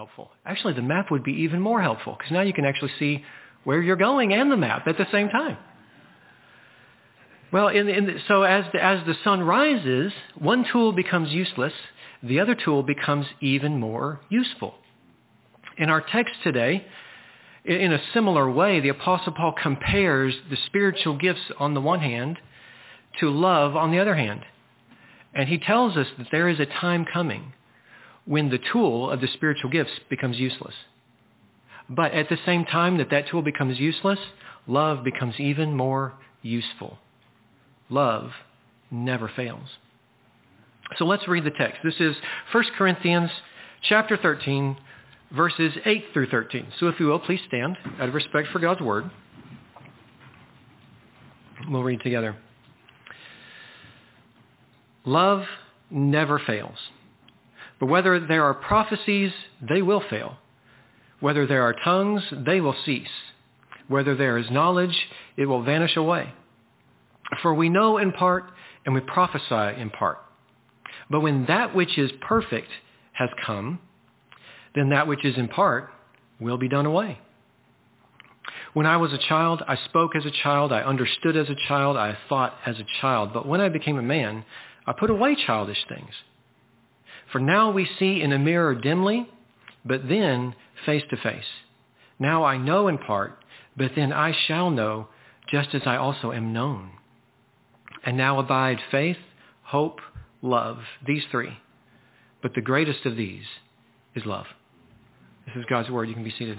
helpful. Actually, the map would be even more helpful because now you can actually see where you're going and the map at the same time. Well, so as the sun rises, one tool becomes useless. The other tool becomes even more useful. In our text today, in a similar way, the Apostle Paul compares the spiritual gifts on the one hand to love on the other hand. And he tells us that there is a time coming when the tool of the spiritual gifts becomes useless. But at the same time that tool becomes useless, love becomes even more useful. Love never fails. So let's read the text. This is 1 Corinthians chapter 13, verses 8 through 13. So if you will, please stand out of respect for God's word. We'll read together. Love never fails. But whether there are prophecies, they will fail. Whether there are tongues, they will cease. Whether there is knowledge, it will vanish away. For we know in part, and we prophesy in part. But when that which is perfect has come, then that which is in part will be done away. When I was a child, I spoke as a child, I understood as a child, I thought as a child. But when I became a man, I put away childish things. For now we see in a mirror dimly, but then face to face. Now I know in part, but then I shall know, just as I also am known. And now abide faith, hope, love, these three. But the greatest of these is love. This is God's word. You can be seated.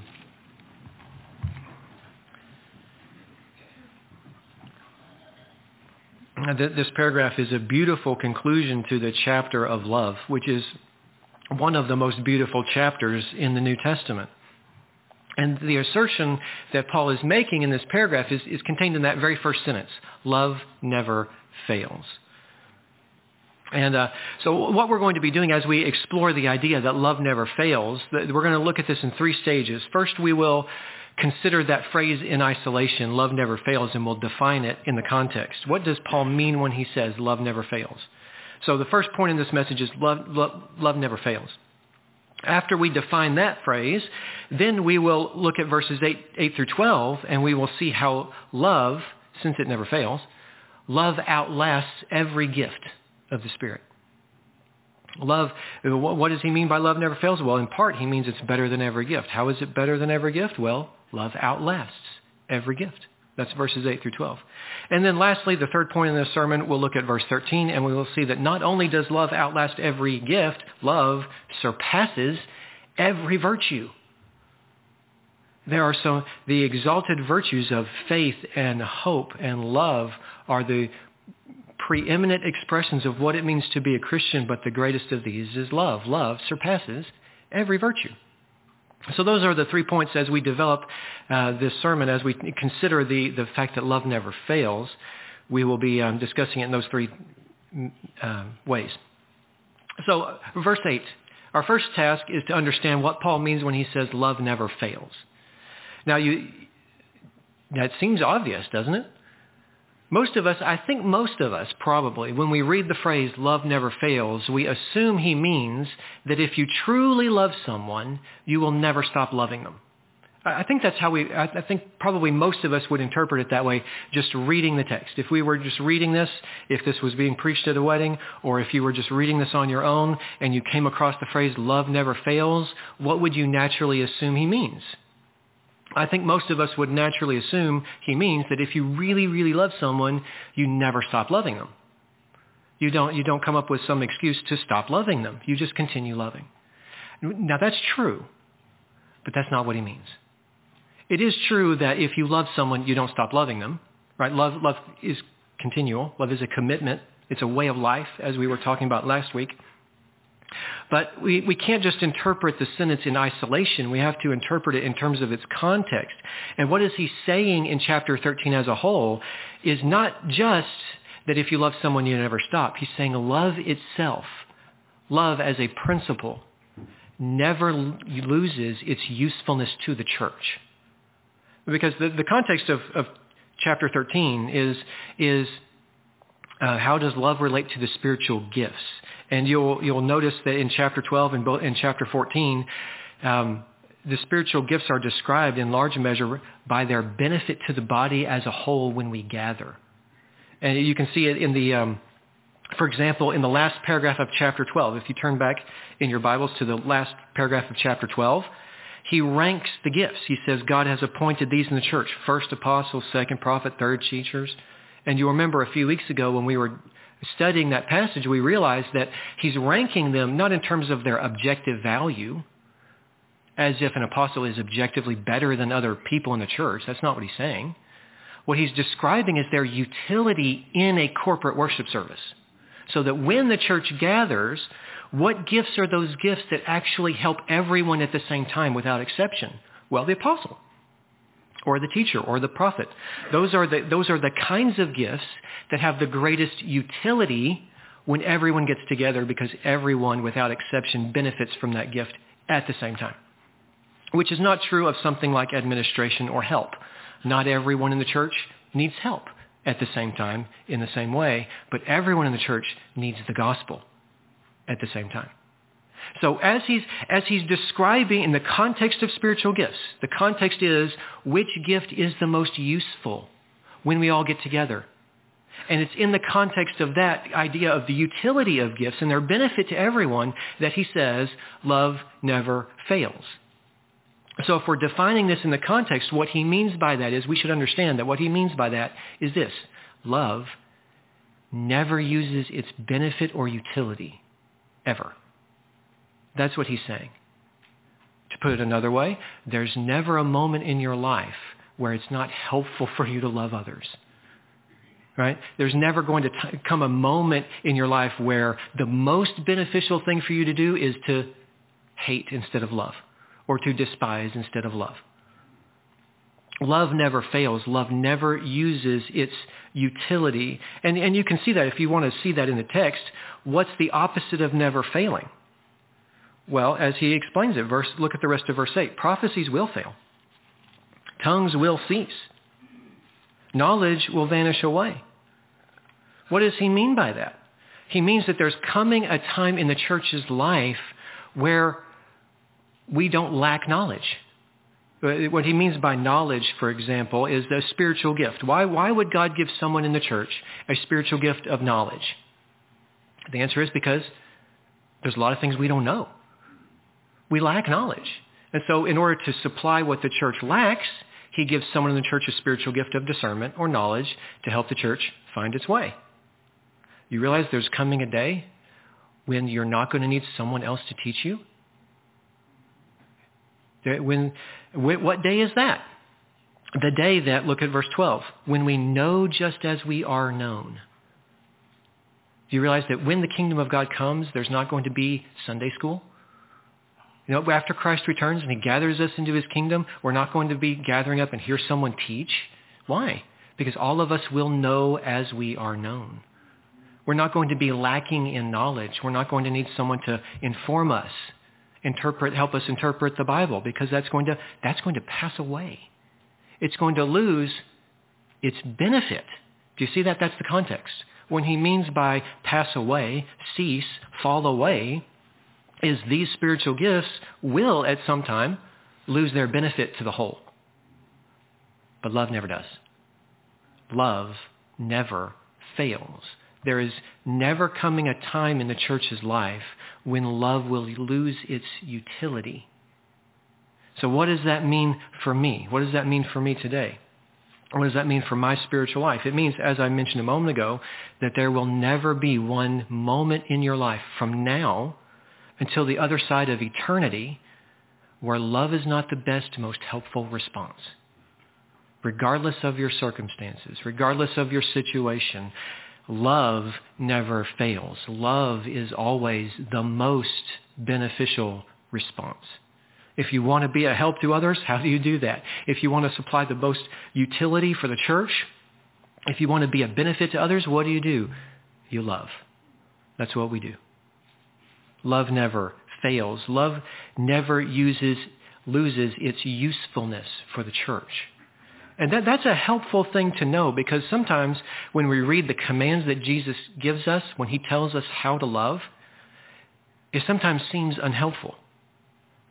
This paragraph is a beautiful conclusion to the chapter of love, which is one of the most beautiful chapters in the New Testament. And the assertion that Paul is making in this paragraph is contained in that very first sentence. Love never fails. And so what we're going to be doing as we explore the idea that love never fails, we're going to look at this in three stages. First, we will consider that phrase in isolation, love never fails, and we'll define it in the context. What does Paul mean when he says love never fails? So the first point in this message is love never fails. After we define that phrase, then we will look at verses 8 through 12, and we will see how love, since it never fails, love outlasts every gift of the Spirit. Love, what does he mean by love never fails? Well, in part, he means it's better than every gift. How is it better than every gift? Well, love outlasts every gift. That's verses 8 through 12. And then lastly, the third point in this sermon, we'll look at verse 13, and we will see that not only does love outlast every gift, love surpasses every virtue. The exalted virtues of faith and hope and love are the preeminent expressions of what it means to be a Christian, but the greatest of these is love. Love surpasses every virtue. So those are the 3 points as we develop this sermon, as we consider the fact that love never fails. We will be discussing it in those three ways. So verse 8, our first task is to understand what Paul means when he says love never fails. Now, that seems obvious, doesn't it? I think most of us probably, when we read the phrase love never fails, we assume he means that if you truly love someone, you will never stop loving them. I think that's how I think probably most of us would interpret it that way, just reading the text. If we were just reading this, if this was being preached at a wedding, or if you were just reading this on your own and you came across the phrase love never fails, what would you naturally assume he means? I think most of us would naturally assume he means that if you really, really love someone, you never stop loving them. You don't come up with some excuse to stop loving them. You just continue loving. Now that's true, but that's not what he means. It is true that if you love someone, you don't stop loving them, right? Love is continual. Love is a commitment. It's a way of life, as we were talking about last week. But we can't just interpret the sentence in isolation. We have to interpret it in terms of its context. And what is he saying in chapter 13 as a whole is not just that if you love someone, you never stop. He's saying love itself, love as a principle, never loses its usefulness to the church. Because the context of chapter 13 is how does love relate to the spiritual gifts? And you'll notice that in chapter 12 and in chapter 14, The spiritual gifts are described in large measure by their benefit to the body as a whole when we gather. And you can see it in the, for example, in the last paragraph of chapter 12. If you turn back in your Bibles to the last paragraph of chapter 12, he ranks the gifts. He says God has appointed these in the church: first apostles, second prophet, third teachers. And you remember a few weeks ago when we were studying that passage, we realized that he's ranking them not in terms of their objective value, as if an apostle is objectively better than other people in the church. That's not what he's saying. What he's describing is their utility in a corporate worship service. So that when the church gathers, what gifts are those gifts that actually help everyone at the same time without exception? Well, the apostle, or the teacher, or the prophet. Those are the kinds of gifts that have the greatest utility when everyone gets together, because everyone without exception benefits from that gift at the same time. Which is not true of something like administration or help. Not everyone in the church needs help at the same time in the same way, but everyone in the church needs the gospel at the same time. So as he's describing in the context of spiritual gifts, the context is which gift is the most useful when we all get together. And it's in the context of that idea of the utility of gifts and their benefit to everyone that he says love never fails. So if we're defining this in the context, what he means by that is we should understand that what he means by that is this: love never uses its benefit or utility, ever. That's what he's saying. To put it another way, there's never a moment in your life where it's not helpful for you to love others. Right? There's never going to come a moment in your life where the most beneficial thing for you to do is to hate instead of love, or to despise instead of love. Love never fails. Love never uses its utility. And you can see that if you want to see that in the text. What's the opposite of never failing? Well, as he explains it, look at the rest of verse 8. Prophecies will fail. Tongues will cease. Knowledge will vanish away. What does he mean by that? He means that there's coming a time in the church's life where we don't lack knowledge. What he means by knowledge, for example, is the spiritual gift. Why would God give someone in the church a spiritual gift of knowledge? The answer is because there's a lot of things we don't know. We lack knowledge. And so in order to supply what the church lacks, he gives someone in the church a spiritual gift of discernment or knowledge to help the church find its way. You realize there's coming a day when you're not going to need someone else to teach you? What day is that? The day that, look at verse 12, when we know just as we are known. Do you realize that when the kingdom of God comes, there's not going to be Sunday school? You know, after Christ returns and he gathers us into his kingdom, we're not going to be gathering up and hear someone teach. Why? Because all of us will know as we are known. We're not going to be lacking in knowledge. We're not going to need someone to inform us, help us interpret the Bible, because that's going to pass away. It's going to lose its benefit. Do you see that? That's the context. When he means by pass away, cease, fall away, is these spiritual gifts will at some time lose their benefit to the whole. But love never does. Love never fails. There is never coming a time in the church's life when love will lose its utility. So what does that mean for me? What does that mean for me today? What does that mean for my spiritual life? It means, as I mentioned a moment ago, that there will never be one moment in your life from now until the other side of eternity where love is not the best, most helpful response. Regardless of your circumstances, regardless of your situation, love never fails. Love is always the most beneficial response. If you want to be a help to others, how do you do that? If you want to supply the most utility for the church, if you want to be a benefit to others, what do? You love. That's what we do. Love never fails. Love never loses its usefulness for the church. And that's a helpful thing to know, because sometimes when we read the commands that Jesus gives us, when he tells us how to love, it sometimes seems unhelpful.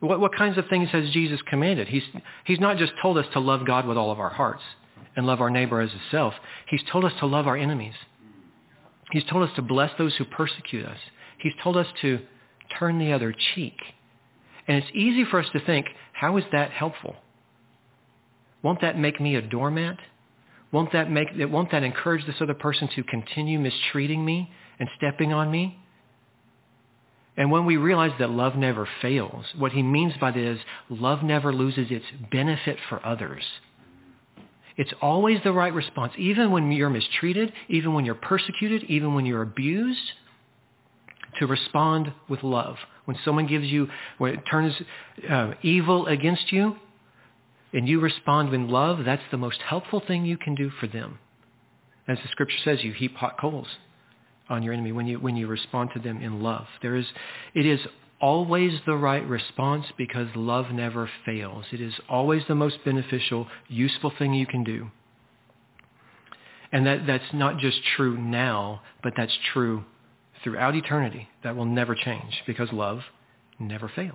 What kinds of things has Jesus commanded? He's not just told us to love God with all of our hearts and love our neighbor as himself. He's told us to love our enemies. He's told us to bless those who persecute us. He's told us to turn the other cheek. And it's easy for us to think, how is that helpful? Won't that make me a doormat? Won't that encourage this other person to continue mistreating me and stepping on me? And when we realize that love never fails, what he means by this is love never loses its benefit for others. It's always the right response, even when you're mistreated, even when you're persecuted, even when you're abused, to respond with love. When someone when it turns evil against you, and you respond in love, that's the most helpful thing you can do for them. As the scripture says, you heap hot coals on your enemy when you respond to them in love. It is always the right response because love never fails. It is always the most beneficial, useful thing you can do. And that's not just true now, but that's true throughout eternity. That will never change because love never fails.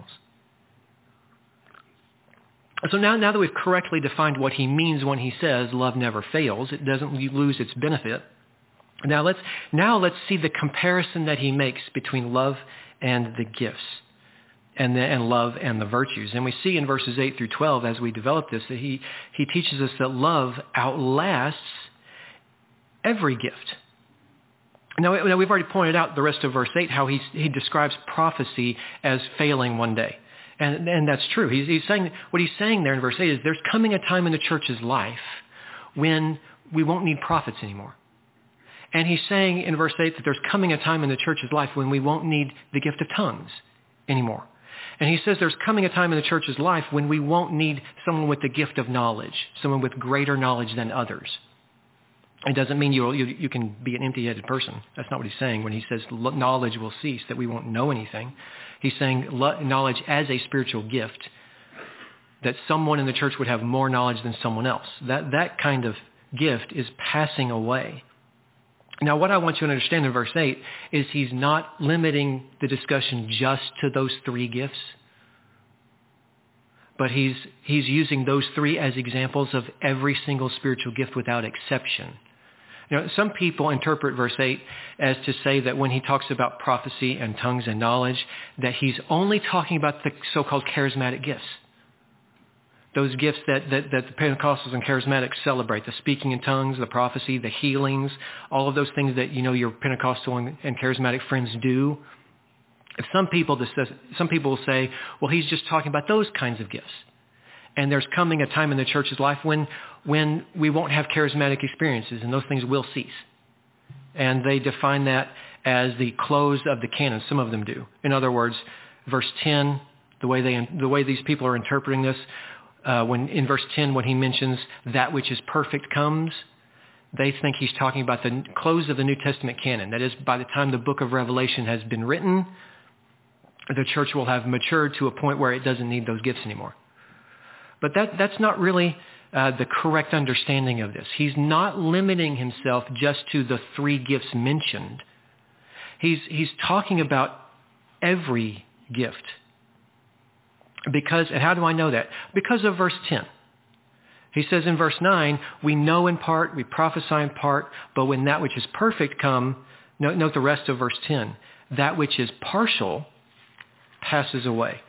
So now that we've correctly defined what he means when he says love never fails, it doesn't lose its benefit. Now let's see the comparison that he makes between love and the gifts and love and the virtues. And we see in verses 8 through 12 as we develop this that he teaches us that love outlasts every gift. Now we've already pointed out the rest of verse 8 how he describes prophecy as failing one day. And that's true. He's saying what he's saying there in verse 8 is there's coming a time in the church's life when we won't need prophets anymore. And he's saying in verse 8 that there's coming a time in the church's life when we won't need the gift of tongues anymore. And he says there's coming a time in the church's life when we won't need someone with the gift of knowledge, someone with greater knowledge than others. It doesn't mean you can be an empty-headed person. That's not what he's saying when he says knowledge will cease, that we won't know anything. He's saying knowledge as a spiritual gift, that someone in the church would have more knowledge than someone else. That kind of gift is passing away. Now, what I want you to understand in verse 8 is he's not limiting the discussion just to those three gifts, but he's using those three as examples of every single spiritual gift without exception. Some people interpret verse 8 as to say that when he talks about prophecy and tongues and knowledge, that he's only talking about the so-called charismatic gifts. Those gifts that the Pentecostals and charismatics celebrate, the speaking in tongues, the prophecy, the healings, all of those things that your Pentecostal and charismatic friends do. Some people will say, well, he's just talking about those kinds of gifts. And there's coming a time in the church's life when we won't have charismatic experiences and those things will cease. And they define that as the close of the canon. Some of them do. In other words, verse 10, the way these people are interpreting this, when in verse 10 when he mentions that which is perfect comes, they think he's talking about the close of the New Testament canon. That is, by the time the book of Revelation has been written, the church will have matured to a point where it doesn't need those gifts anymore. But that's not really the correct understanding of this. He's not limiting himself just to the three gifts mentioned. He's talking about every gift. And how do I know that? Because of verse 10. He says in verse 9, we know in part, we prophesy in part, but when that which is perfect come, note the rest of verse 10, that which is partial passes away.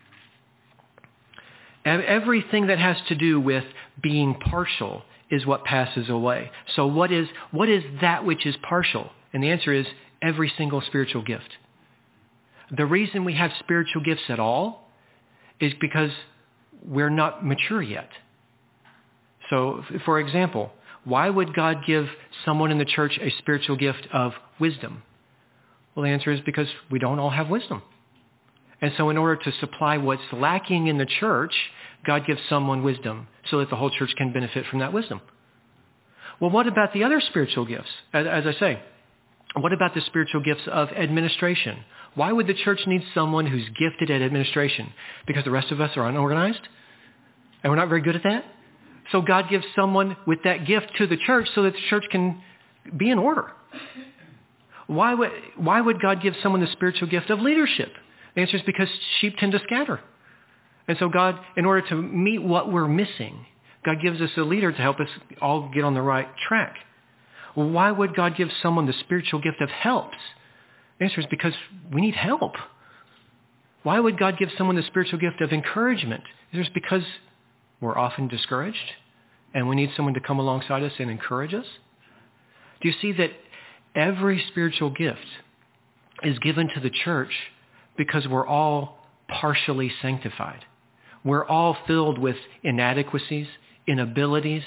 Everything that has to do with being partial is what passes away. So what is that which is partial? And the answer is every single spiritual gift. The reason we have spiritual gifts at all is because we're not mature yet. So, for example, why would God give someone in the church a spiritual gift of wisdom? Well, the answer is because we don't all have wisdom. And so in order to supply what's lacking in the church, God gives someone wisdom so that the whole church can benefit from that wisdom. Well, what about the other spiritual gifts? As I say, what about the spiritual gifts of administration? Why would the church need someone who's gifted at administration? Because the rest of us are unorganized and we're not very good at that? So God gives someone with that gift to the church so that the church can be in order. Why would God give someone the spiritual gift of leadership? The answer is because sheep tend to scatter. And so God, in order to meet what we're missing, God gives us a leader to help us all get on the right track. Well, why would God give someone the spiritual gift of helps? The answer is because we need help. Why would God give someone the spiritual gift of encouragement? It's because we're often discouraged and we need someone to come alongside us and encourage us. Do you see that every spiritual gift is given to the church because we're all partially sanctified? We're all filled with inadequacies, inabilities,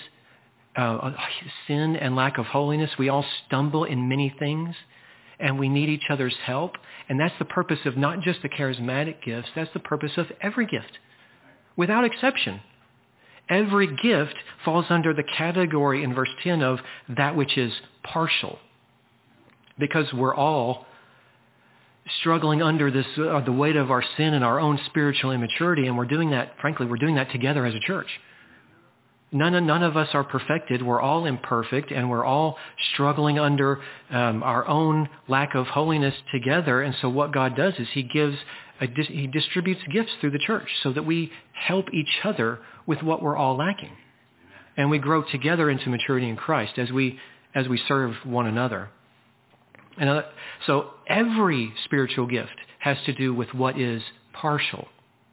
sin and lack of holiness. We all stumble in many things, and we need each other's help. And that's the purpose of not just the charismatic gifts. That's the purpose of every gift, without exception. Every gift falls under the category in verse 10 of that which is partial, because we're all struggling under this the weight of our sin and our own spiritual immaturity, and we're doing that together as a church. None of us are perfected. We're all imperfect, and we're all struggling under our own lack of holiness together. And so what God does is he distributes gifts through the church so that we help each other with what we're all lacking. And we grow together into maturity in Christ as we serve one another. And so every spiritual gift has to do with what is partial.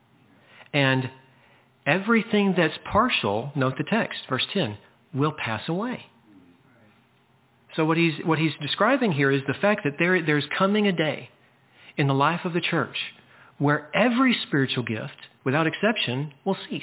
And everything that's partial, note the text, verse 10, will pass away. So what he's describing here is the fact that there's coming a day in the life of the church where every spiritual gift, without exception, will cease.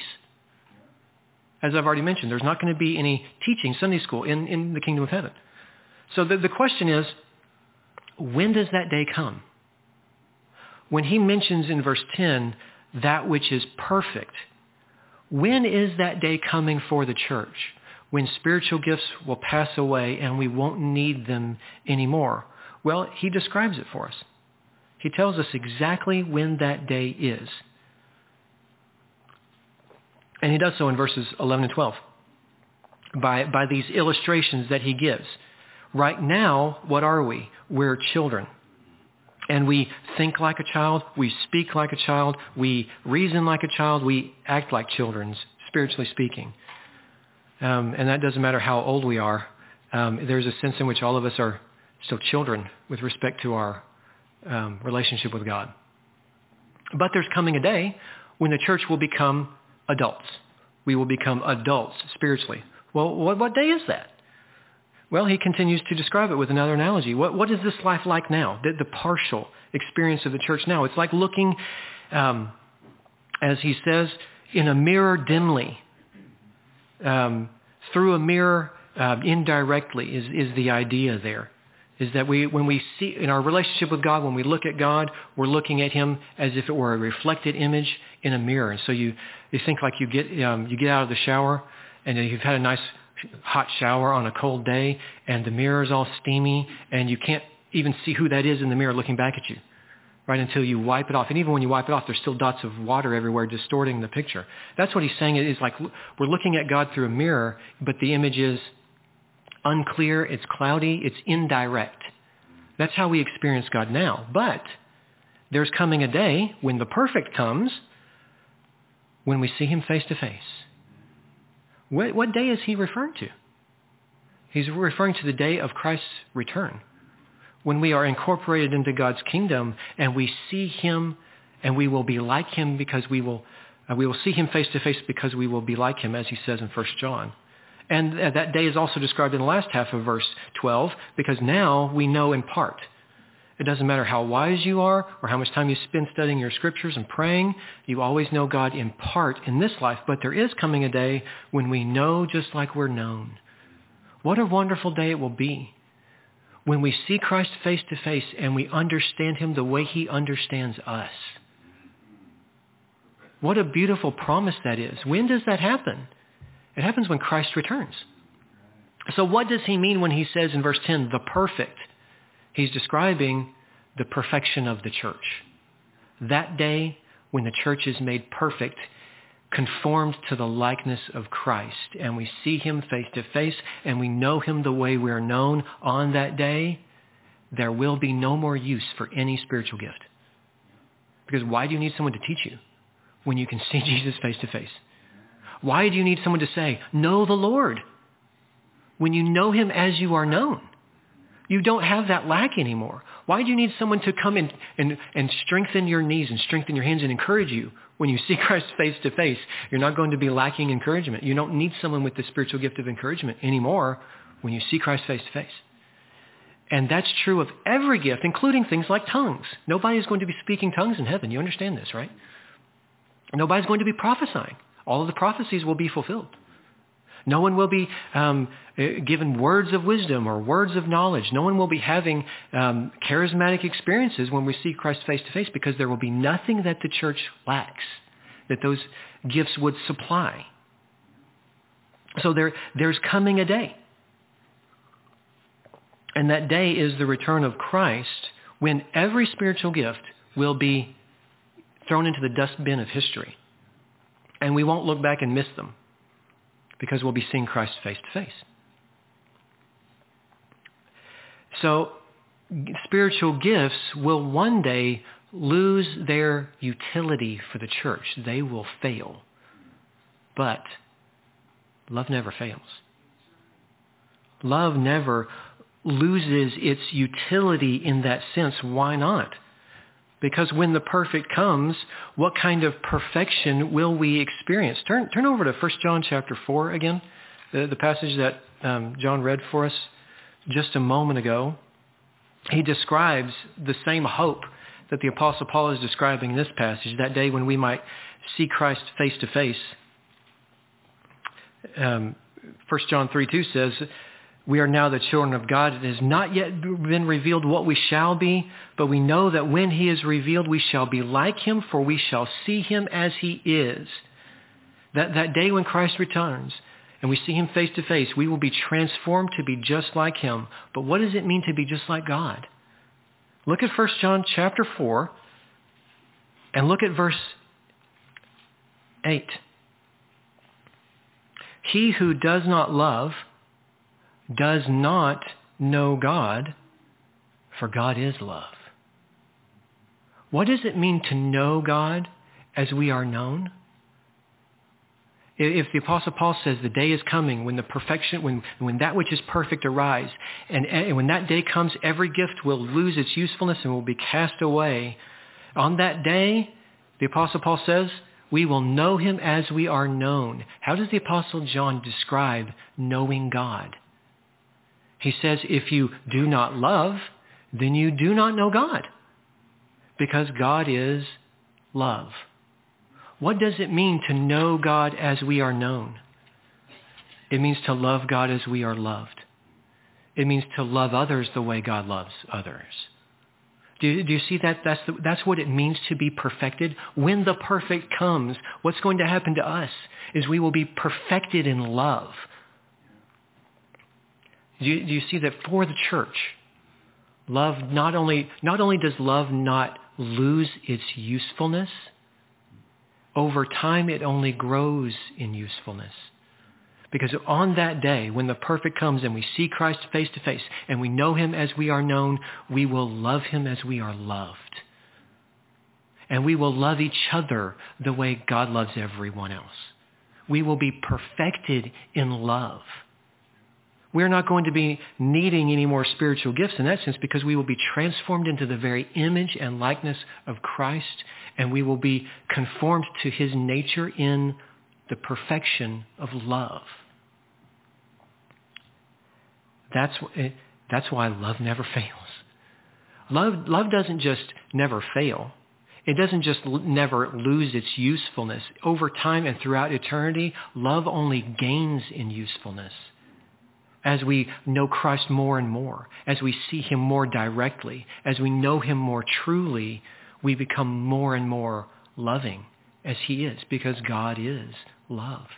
As I've already mentioned, there's not going to be any teaching Sunday school in the kingdom of heaven. So the question is, when does that day come? When he mentions in verse 10, that which is perfect, when is that day coming for the church? When spiritual gifts will pass away and we won't need them anymore? Well, he describes it for us. He tells us exactly when that day is. And he does so in verses 11 and 12 by these illustrations that he gives. Right now, what are we? We're children. And we think like a child, we speak like a child, we reason like a child, we act like children, spiritually speaking. And that doesn't matter how old we are. There's a sense in which all of us are still children with respect to our relationship with God. But there's coming a day when the church will become adults. We will become adults spiritually. Well, what day is that? Well, he continues to describe it with another analogy. What is this life like now? The partial experience of the church now. It's like looking, as he says, in a mirror dimly. Through a mirror indirectly is the idea there. Is that when we see, in our relationship with God, when we look at God, we're looking at him as if it were a reflected image in a mirror. And so you think like you get out of the shower and you've had a nice hot shower on a cold day and the mirror is all steamy and you can't even see who that is in the mirror looking back at you, right, until you wipe it off. And even when you wipe it off, there's still dots of water everywhere distorting the picture. That's what he's saying. Is like we're looking at God through a mirror, but the image is unclear, it's cloudy, it's indirect. That's how we experience God now. But there's coming a day when the perfect comes, when we see him face to face. What day is he referring to? He's referring to the day of Christ's return, when we are incorporated into God's kingdom and we see him and we will be like him because we will see him face to face because we will be like him, as he says in 1 John. And that day is also described in the last half of verse 12, because now we know in part. It doesn't matter how wise you are or how much time you spend studying your scriptures and praying. You always know God in part in this life. But there is coming a day when we know just like we're known. What a wonderful day it will be when we see Christ face to face and we understand him the way he understands us. What a beautiful promise that is. When does that happen? It happens when Christ returns. So what does he mean when he says in verse 10, the perfect? He's describing the perfection of the church. That day when the church is made perfect, conformed to the likeness of Christ, and we see him face to face, and we know him the way we're known on that day, there will be no more use for any spiritual gift. Because why do you need someone to teach you? when you can see Jesus face to face? Why do you need someone to say, know the Lord, when you know him as you are known? You don't have that lack anymore. Why do you need someone to come in and strengthen your knees and strengthen your hands and encourage you when you see Christ face to face? You're not going to be lacking encouragement. You don't need someone with the spiritual gift of encouragement anymore when you see Christ face to face. And that's true of every gift, including things like tongues. Nobody is going to be speaking tongues in heaven. You understand this, right? Nobody's going to be prophesying. All of the prophecies will be fulfilled. No one will be given words of wisdom or words of knowledge. No one will be having charismatic experiences when we see Christ face to face, because there will be nothing that the church lacks that those gifts would supply. So there's coming a day. And that day is the return of Christ, when every spiritual gift will be thrown into the dustbin of history. And we won't look back and miss them, because we'll be seeing Christ face to face. So spiritual gifts will one day lose their utility for the church. They will fail. But love never fails. Love never loses its utility in that sense. Why not? Because when the perfect comes, what kind of perfection will we experience? Turn over to 1 John chapter 4 again, the passage that John read for us just a moment ago. He describes the same hope that the Apostle Paul is describing in this passage, that day when we might see Christ face to face. 1 John 3:2 says, we are now the children of God. It has not yet been revealed what we shall be, but we know that when he is revealed, we shall be like him, for we shall see him as he is. That day when Christ returns and we see him face to face, we will be transformed to be just like him. But what does it mean to be just like God? Look at 1 John chapter 4 and look at verse 8. He who does not love does not know God, for God is love. What does it mean to know God as we are known? If the Apostle Paul says the day is coming when the perfection, when that which is perfect arrives, and when that day comes, every gift will lose its usefulness and will be cast away. On that day, the Apostle Paul says, we will know him as we are known. How does the Apostle John describe knowing God? He says, if you do not love, then you do not know God, because God is love. What does it mean to know God as we are known? It means to love God as we are loved. It means to love others the way God loves others. Do you see that? That's what it means to be perfected. When the perfect comes, what's going to happen to us is we will be perfected in love. Do you see that for the church, love not only does love not lose its usefulness, over time it only grows in usefulness. Because on that day, when the perfect comes and we see Christ face to face and we know him as we are known, we will love him as we are loved. And we will love each other the way God loves everyone else. We will be perfected in love. We're not going to be needing any more spiritual gifts in that sense, because we will be transformed into the very image and likeness of Christ, and we will be conformed to his nature in the perfection of love. That's why love never fails. Love doesn't just never fail. It doesn't just never lose its usefulness. Over time and throughout eternity, love only gains in usefulness. As we know Christ more and more, as we see him more directly, as we know him more truly, we become more and more loving as he is, because God is love.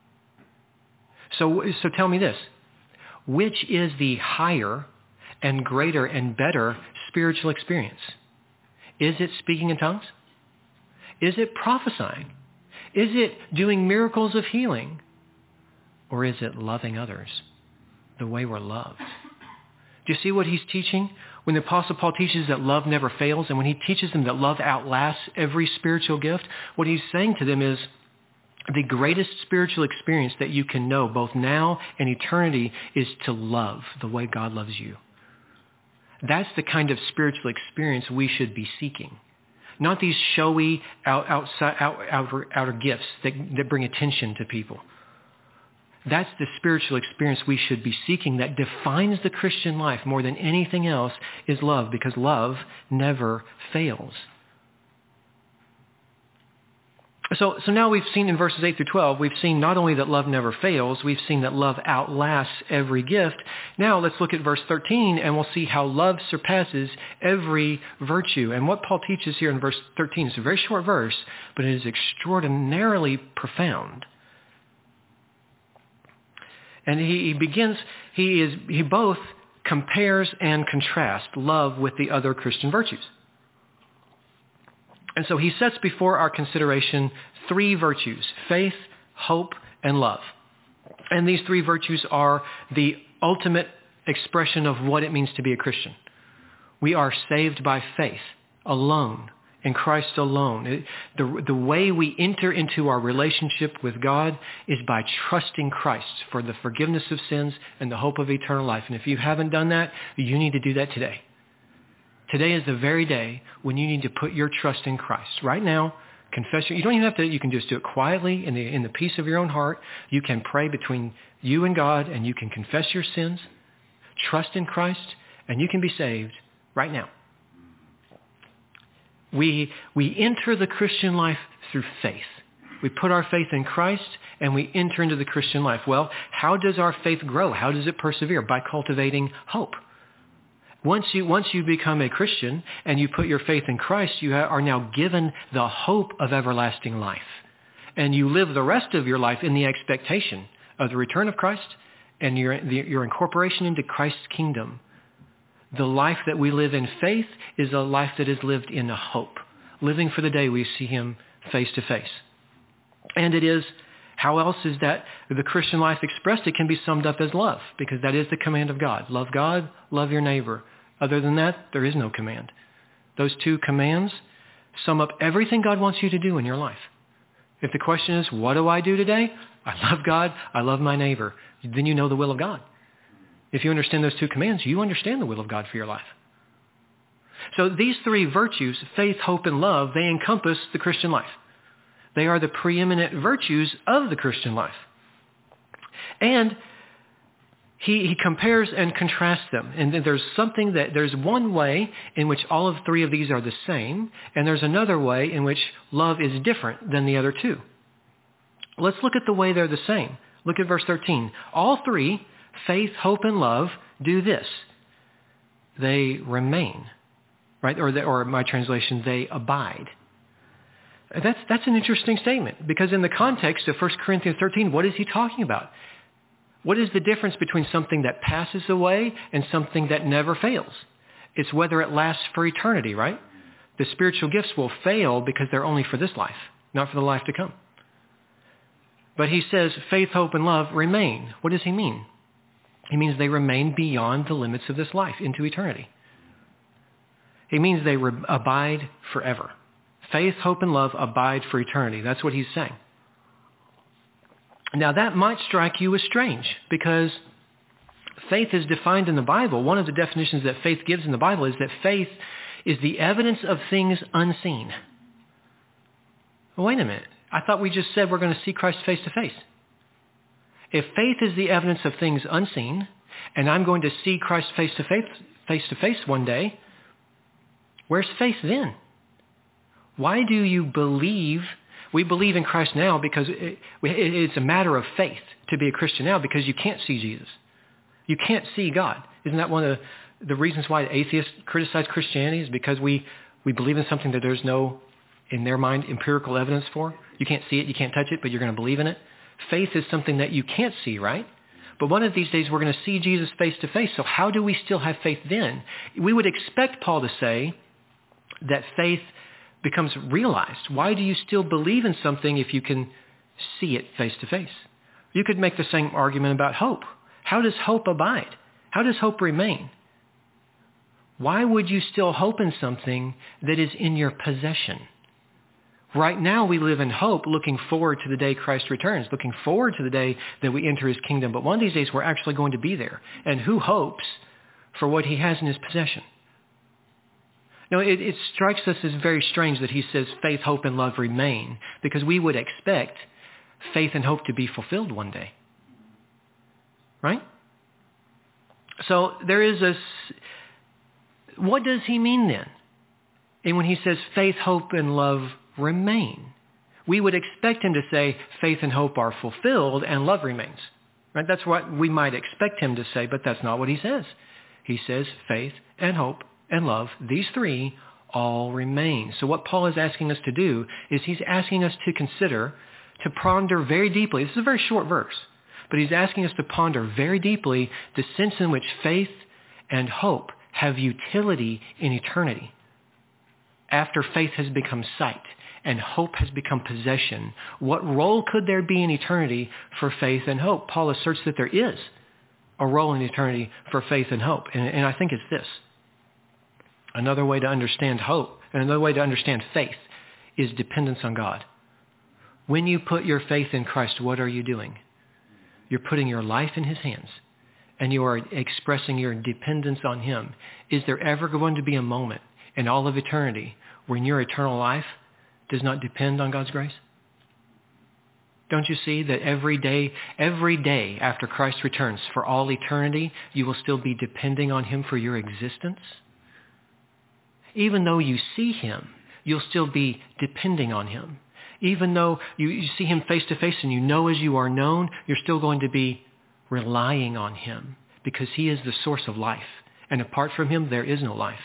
So tell me this. Which is the higher and greater and better spiritual experience? Is it speaking in tongues? Is it prophesying? Is it doing miracles of healing? Or is it loving others the way we're loved? Do you see what he's teaching? when the Apostle Paul teaches that love never fails, and when he teaches them that love outlasts every spiritual gift, what he's saying to them is the greatest spiritual experience that you can know, both now and eternity, is to love the way God loves you. That's the kind of spiritual experience we should be seeking. Not these showy outer gifts that bring attention to people. That's the spiritual experience we should be seeking that defines the Christian life more than anything else is love, because love never fails. So now we've seen in verses 8 through 12, we've seen not only that love never fails, we've seen that love outlasts every gift. Now let's look at verse 13 and we'll see how love surpasses every virtue. And what Paul teaches here in verse 13 is a very short verse, but it is extraordinarily profound. And he both compares and contrasts love with the other Christian virtues. And so he sets before our consideration three virtues: faith, hope, and love. And these three virtues are the ultimate expression of what it means to be a Christian. We are saved by faith alone, in Christ alone. The way we enter into our relationship with God is by trusting Christ for the forgiveness of sins and the hope of eternal life. And if you haven't done that, you need to do that today. Today is the very day when you need to put your trust in Christ. Right now, confess. You don't even have to. You can just do it quietly in the peace of your own heart. You can pray between you and God, and you can confess your sins, trust in Christ, and you can be saved right now. We enter the Christian life through faith. We put our faith in Christ, and we enter into the Christian life. Well, how does our faith grow? How does it persevere? By cultivating hope. Once you become a Christian and you put your faith in Christ, you are now given the hope of everlasting life. And you live the rest of your life in the expectation of the return of Christ and your incorporation into Christ's kingdom. The life that we live in faith is a life that is lived in hope, living for the day we see him face to face. And it is, how else is that the Christian life expressed? It can be summed up as love, because that is the command of God. Love God, love your neighbor. Other than that, there is no command. Those two commands sum up everything God wants you to do in your life. If the question is, what do I do today? I love God, I love my neighbor. Then you know the will of God. If you understand those two commands, you understand the will of God for your life. So these three virtues, faith, hope, and love, they encompass the Christian life. They are the preeminent virtues of the Christian life. And he compares and contrasts them. And there's one way in which all of three of these are the same, and there's another way in which love is different than the other two. Let's look at the way they're the same. Look at verse 13. All three, faith, hope, and love, do this. They remain, right? Or my translation, they abide. That's an interesting statement, because in the context of 1 Corinthians 13, what is he talking about? What is the difference between something that passes away and something that never fails? It's whether it lasts for eternity, right? The spiritual gifts will fail because they're only for this life, not for the life to come. But he says faith, hope, and love remain. What does he mean? He means they remain beyond the limits of this life into eternity. He means they abide forever. Faith, hope, and love abide for eternity. That's what he's saying. Now that might strike you as strange, because faith is defined in the Bible. One of the definitions that faith gives in the Bible is that faith is the evidence of things unseen. Well, wait a minute. I thought we just said we're going to see Christ face to face. If faith is the evidence of things unseen, and I'm going to see Christ face to face one day, where's faith then? Why do you believe? We believe in Christ now because it's a matter of faith to be a Christian now, because you can't see Jesus. You can't see God. Isn't that one of the reasons why atheists criticize Christianity, is because we believe in something that there's no, in their mind, empirical evidence for? You can't see it, you can't touch it, but you're going to believe in it. Faith is something that you can't see, right? But one of these days we're going to see Jesus face to face. So how do we still have faith then? We would expect Paul to say that faith becomes realized. Why do you still believe in something if you can see it face to face? You could make the same argument about hope. How does hope abide? How does hope remain? why would you still hope in something that is in your possession? Right now we live in hope, looking forward to the day Christ returns, looking forward to the day that we enter his kingdom. But one of these days we're actually going to be there. And who hopes for what he has in his possession? Now, it strikes us as very strange that he says faith, hope, and love remain, because we would expect faith and hope to be fulfilled one day. Right? So there is what does he mean then? And when he says faith, hope, and love remain, we would expect him to say faith and hope are fulfilled and love remains. Right? That's what we might expect him to say, but that's not what he says. He says faith and hope and love, these three all remain. So what Paul is asking us to do is he's asking us to consider, to ponder very deeply. This is a very short verse, but he's asking us to ponder very deeply the sense in which faith and hope have utility in eternity. After faith has become sight and hope has become possession, what role could there be in eternity for faith and hope? Paul asserts that there is a role in eternity for faith and hope. And I think it's this. Another way to understand hope, and another way to understand faith, is dependence on God. When you put your faith in Christ, what are you doing? You're putting your life in his hands, and you are expressing your dependence on him. Is there ever going to be a moment in all of eternity when your eternal life does not depend on God's grace? Don't you see that every day after Christ returns, for all eternity, you will still be depending on him for your existence? Even though you see him, you'll still be depending on him. Even though you see him face to face and you know as you are known, you're still going to be relying on him because he is the source of life. And apart from him, there is no life.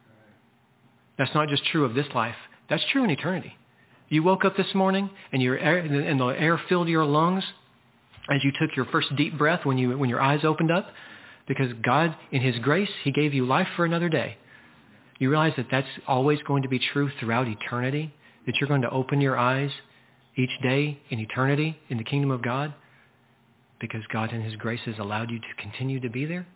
That's not just true of this life. That's true in eternity. You woke up this morning and the air filled your lungs as you took your first deep breath when your eyes opened up, because God, in his grace, he gave you life for another day. You realize that that's always going to be true throughout eternity, that you're going to open your eyes each day in eternity in the kingdom of God because God in his grace has allowed you to continue to be there.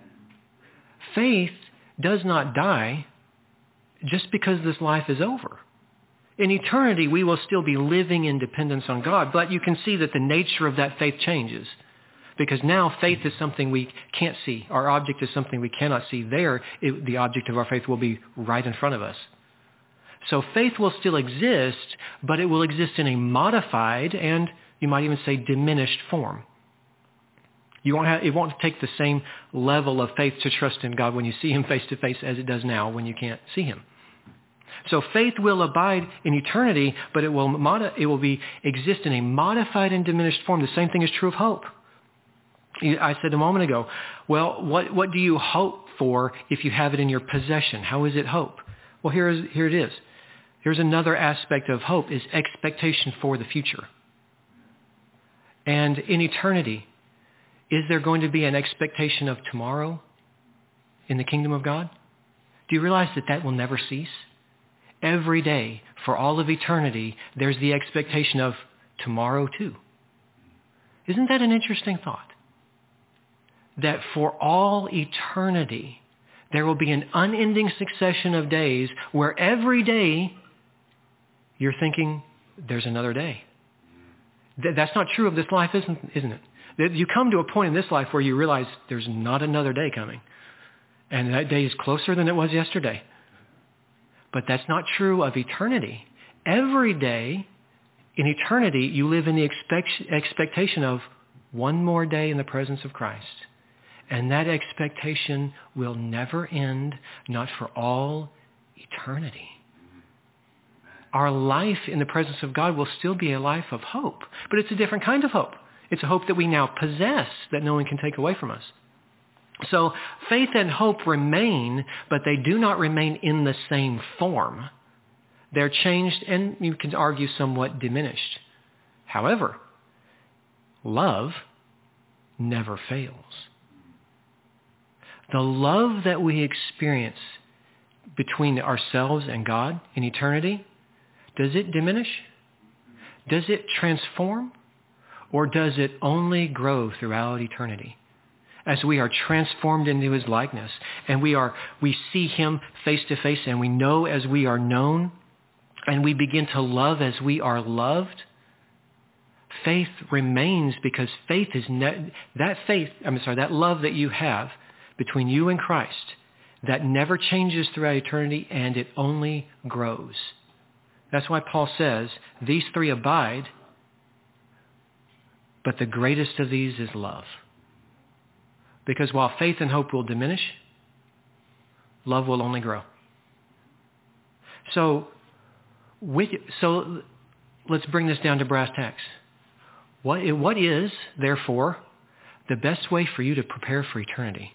Faith does not die just because this life is over. In eternity, we will still be living in dependence on God, but you can see that the nature of that faith changes. Because now faith is something we can't see. Our object is something we cannot see. The object of our faith will be right in front of us. So faith will still exist, but it will exist in a modified and, you might even say, diminished form. It won't take the same level of faith to trust in God when you see him face to face as it does now when you can't see him. So faith will abide in eternity, but it will exist in a modified and diminished form. The same thing is true of hope. I said a moment ago, well, what do you hope for if you have it in your possession? How is it hope? Well, here it is. Here's another aspect of hope, is expectation for the future. And in eternity, is there going to be an expectation of tomorrow in the kingdom of God? Do you realize that will never cease? Every day, for all of eternity, there's the expectation of tomorrow too. Isn't that an interesting thought? That for all eternity, there will be an unending succession of days where every day you're thinking, there's another day. That's not true of this life, isn't it? You come to a point in this life where you realize there's not another day coming. And that day is closer than it was yesterday. But that's not true of eternity. Every day in eternity, you live in the expectation of one more day in the presence of Christ. And that expectation will never end, not for all eternity. Our life in the presence of God will still be a life of hope, but it's a different kind of hope. It's a hope that we now possess that no one can take away from us. So faith and hope remain, but they do not remain in the same form. They're changed and you can argue somewhat diminished. However, love never fails. The love that we experience between ourselves and God in eternity, does it diminish? Does it transform? Or does it only grow throughout eternity? as we are transformed into his likeness, and we see him face to face, and we know as we are known, and we begin to love as we are loved, faith remains, because faith is that love that you have between you and Christ, that never changes throughout eternity, and it only grows. That's why Paul says, these three abide, but the greatest of these is love. Because while faith and hope will diminish, love will only grow. So let's bring this down to brass tacks. What is, therefore, the best way for you to prepare for eternity?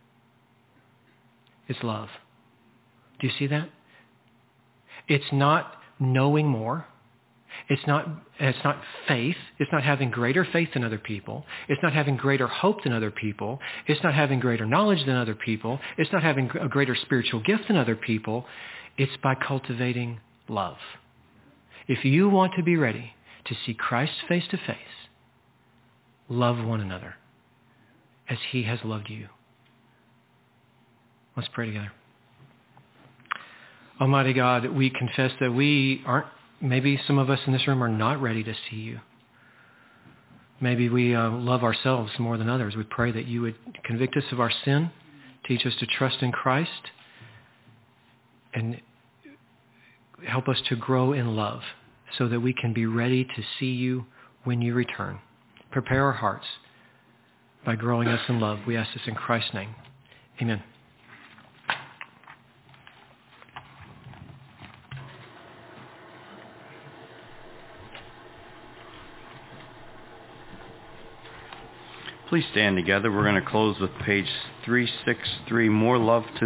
It's love. Do you see that? It's not knowing more. It's not faith. It's not having greater faith than other people. It's not having greater hope than other people. It's not having greater knowledge than other people. It's not having a greater spiritual gift than other people. It's by cultivating love. If you want to be ready to see Christ face to face, love one another as he has loved you. Let's pray together. Almighty God, we confess that we aren't, maybe some of us in this room are not ready to see you. Maybe we love ourselves more than others. We pray that you would convict us of our sin, teach us to trust in Christ, and help us to grow in love so that we can be ready to see you when you return. Prepare our hearts by growing us in love. We ask this in Christ's name. Amen. Please stand together. We're going to close with page 363, More Love to